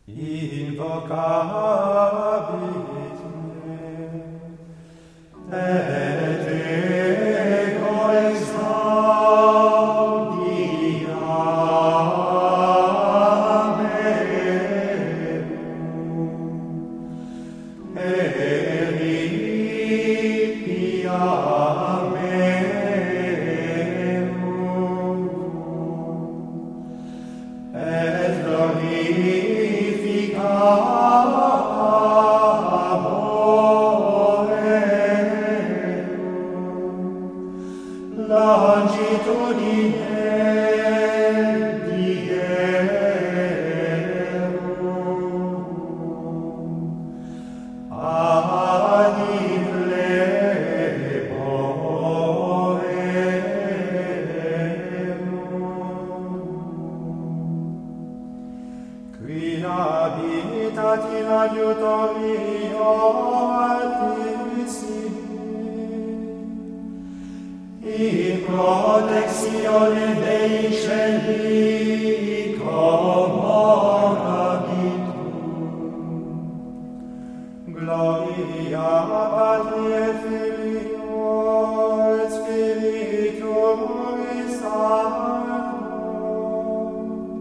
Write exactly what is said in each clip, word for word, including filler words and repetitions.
invocabit me, et ego exaudiam eum, eripiam eum, et glorificamur eum, longitudine dierum, ad illebo eum. Qui habitat in adiutorio Altissimi, in protectione Dei Celi commorabitur. Gloria Patri et Filio et Spiritui Sancto,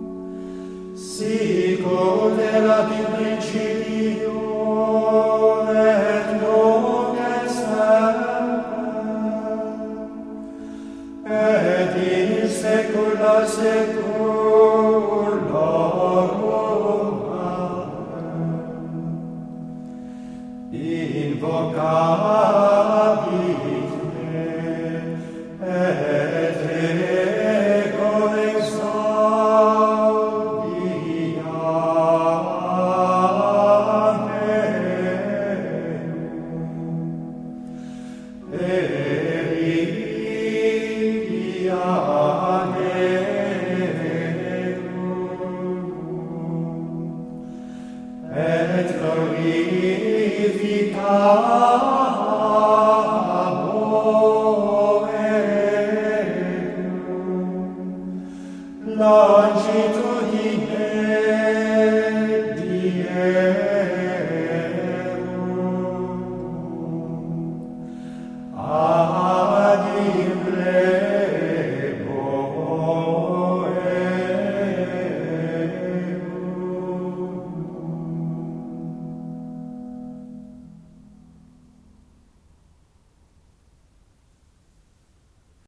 sic ut erat in principio et nunc et semper, et in saecula saeculorum. Amen. Invocabit me, et ego exaudiam eum, eripiam eum, et glorificamur eum, longitudine dierum.